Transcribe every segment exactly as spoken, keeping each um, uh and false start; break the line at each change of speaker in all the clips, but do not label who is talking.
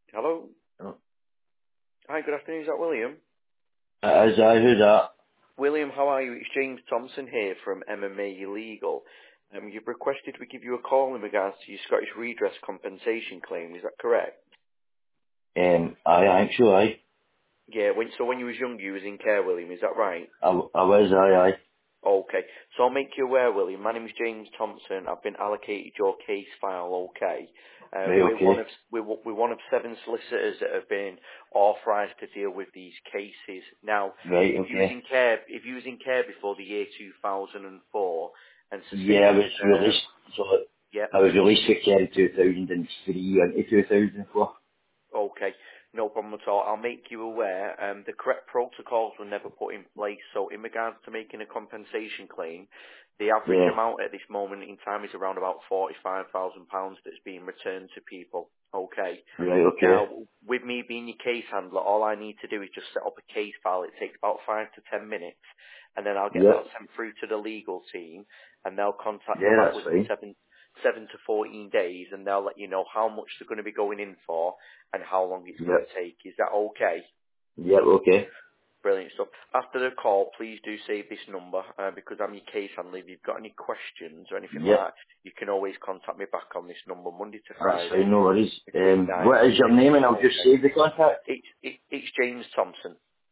Hello.
Oh.
Hi, good afternoon. Is that William?
As I who that?
William, how are you? It's James Thompson here from M M A Legal. Um, you've requested we give you a call in regards to your Scottish redress compensation claim. Is that correct?
Um, I actually, I,
Yeah. When, so when you was young, you was in care, William. Is that right?
I, I was, I, I.
Okay. So I'll make you aware, William. My name is James Thompson. I've been allocated your case file. Okay. Uh,
Right,
we're one
okay.
of we're, one- we're one of seven solicitors that have been authorised to deal with these cases. Now,
Right,
if you was
okay.
in care, if you was in care before the year two thousand four and
Yeah, I
sustained,
was
uh,
released, so
yeah,
I was released for care in two thousand three and two thousand four.
okay, no problem at all. I'll make you aware. Um, the correct protocols were never put in place. So in regards to making a compensation claim, the average
Yeah.
amount at this moment in time is around about forty-five thousand pounds that's being returned to people. Okay.
Right, okay.
Now, with me being your case handler, all I need to do is just set up a case file. It takes about five to ten minutes, and then I'll get that
Yep.
sent through to the legal team, and they'll contact you
Yeah,
back
that's
within
fine.
seven seven to fourteen days, and they'll let you know how much they're going to be going in for and how long it's going
Yep.
to take. Is that okay?
Yep, okay.
Brilliant stuff. After the call, please do save this number uh, because I'm your case handler. If you've got any questions or anything
Yep.
like that, you can always contact me back on this number Monday to
That's
Friday
fine, no worries.
between
Um,
nine
what
and
is your
six.
name and I'll just
Okay.
save the contact?
It's it, it's James Thompson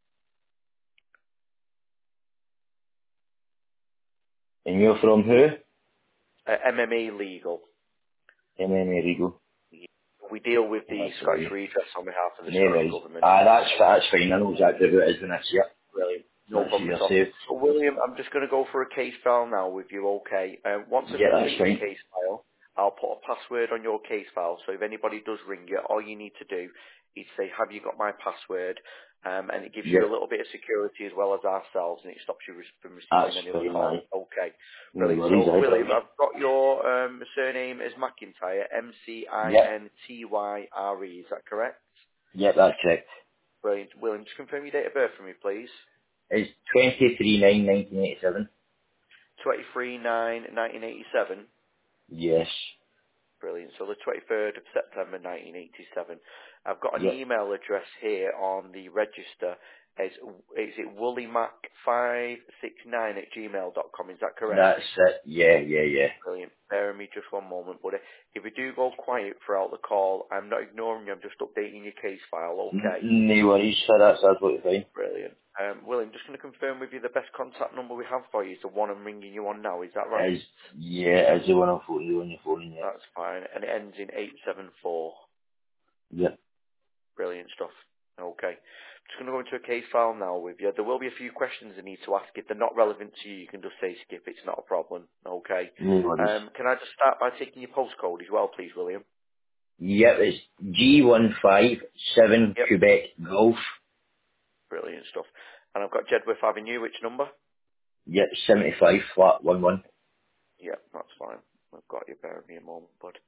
And you're from who?
at M M A Legal.
M M A Regal.
We deal with the
That's
Scottish
right.
redress on behalf of the
No
Scottish
worries.
Government.
Ah, that's, that's fine. I know exactly who it is when I see it.
Brilliant. No
That's
problem
your
at all.
saved.
So, William, I'm just going to go for a case file now with you, okay? Um, once I've
Yeah, that's
completed the
fine.
case file, I'll put a password on your case file, so if anybody does ring you, all you need to do is say, have you got my password? Um, and it gives you a
Yep.
little bit of security as well as ourselves, and it stops you re- from
That's
receiving any other
fine,
calls.
aye.
Okay,
No
brilliant.
worries,
So,
aye.
William, I've got your um, surname as McIntyre, M C I
Yep.
N T Y R E, is that correct?
Yep, that's correct.
Brilliant. William, just confirm your date of birth for me, please.
It's twenty-three nine nineteen eighty-seven.
twenty-three nine nineteen eighty-seven.
Yes.
Brilliant. So the twenty-third of September nineteen eighty-seven. I've got an
Yep.
email address here on the register. Is, is it woollymac five six nine at gmail dot com? Is that correct?
That's it. Yeah, yeah, yeah.
Brilliant. Bear with me just one moment, buddy. If we do go quiet throughout the call, I'm not ignoring you. I'm just updating your case file,
N-
okay?
no worries, sir. That's absolutely fine.
Brilliant. Um, William, just going to confirm with you the best contact number we have for you is the one I'm ringing you on now. Is that right?
Is yeah, is the one I'm phoning you on your phone, yeah.
That's fine. And it ends in eight seven four.
Yep.
Brilliant stuff. Okay. Just going to go into a case file now with you. There will be a few questions I need to ask. If they're not relevant to you, you can just say skip. It's not a problem. Okay.
No worries.
Um, can I just start by taking your postcode as well, please, William?
Yep, it's G one five seven
Yep.
Quebec Golf.
Brilliant stuff. And I've got Jedworth Avenue. Which number?
Yep, seventy-five flat one one.
Yep, that's fine. I've got you. Bear with me a moment, bud.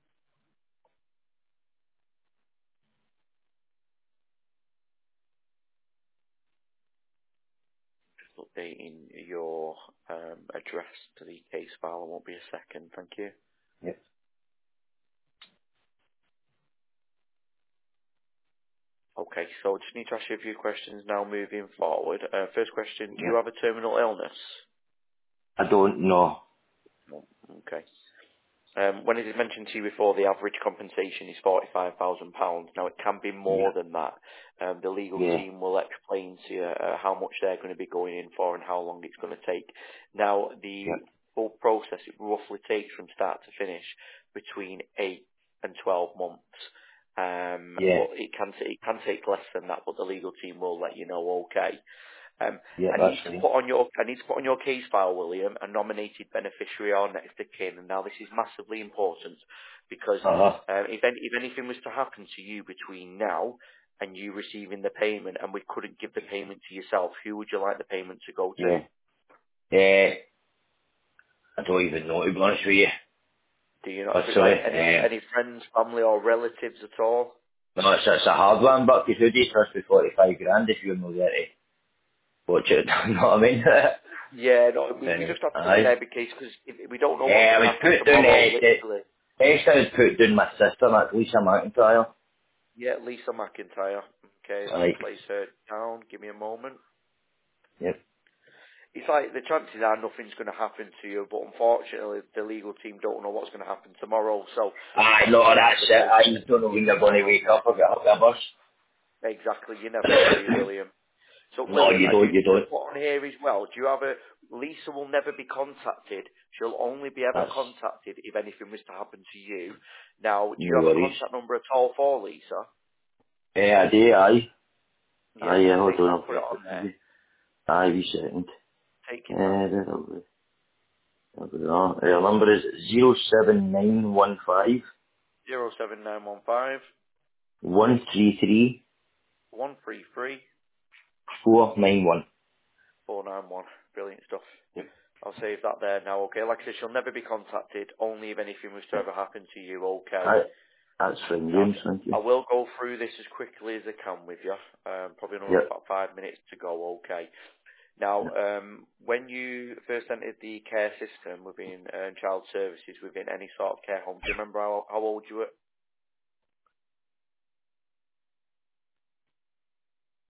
Just updating your um, address to the case file. It won't be a second. Thank you.
Yep.
Okay, so I just need to ask you a few questions now moving forward. Uh, first question, do you
Yep.
have a terminal illness?
I don't know.
No. Okay. Um, when it is mentioned to you before, the average compensation is forty-five thousand pounds. Now, it can be more
Yep.
than that. Um, the legal
Yeah.
team will explain to you uh, how much they're going to be going in for and how long it's going to take. Now, the
Yep.
full process, it roughly takes from start to finish between eight and twelve months. Um,
Yeah.
but it can, t- it can take less than that, but the legal team will let you know, okay. Um,
Yep,
I
that's
need to
fine.
put on your I need to put on your case file, William, a nominated beneficiary or next of kin. And now this is massively important because
Uh-huh.
um, if any, if anything was to happen to you between now and you receiving the payment, and we couldn't give the payment to yourself, who would you like the payment to go to?
Yeah. Uh, I don't even know, to be honest with you.
Do you not?
Oh,
Is it like
sorry.
any
Uh,
any friends, family, or relatives at all?
no, it's, it's a hard one, but because who do you trust with forty-five grand if you're not there to watch it? You know what I mean?
Yeah, no, we, we
Anyway,
just have to put it
aye.
there because if, if we don't know what's
Uh, I
going to
would
happen
put down,
tomorrow,
uh, the
literally.
best I would put down my sister, like Lisa McIntyre.
Yeah, Lisa McIntyre. Okay, let's
Right.
place her down. Give me a moment.
Yep.
It's like the chances are nothing's going to happen to you, but unfortunately the legal team don't know what's going to happen tomorrow, so
Aye,
that's
no,
why I
that's
never
it.
place
I
it.
just don't know when they're going to wake
Okay.
up or get up the bus.
Exactly, you never know, do you, William? So,
No,
William,
you
I do
don't, you
need to
don't.
put on here as well, do you have a, Lisa will never be contacted. She'll only be ever
That's
contacted if anything was to happen to you. Now, do you
no
have a
worries.
contact number at all for Lisa?
Eh, I do, aye.
Yeah,
Aye, yeah,
two
hold
seconds,
on,
I'll
I'll
put it
get
on
it
there.
maybe. Aye, wee second.
Take
Eh,
your time.
that'll be, that'll be that. Eh, number is zero seven nine one five
Zero seven nine one five
one three three
one three three
four nine one.
four nine one. Brilliant stuff.
Yep.
I'll save that there now, okay? Like I said, she'll never be contacted, only if anything was to
Yep.
ever happen to you, okay?
Aye, that's fine,
Now,
James, thank you.
I will go through this as quickly as I can with you. Um, probably another
Yep.
about five minutes to go, okay? Now,
Yep.
um, when you first entered the care system within uh, child services, within any sort of care home, do you remember how, how old you were?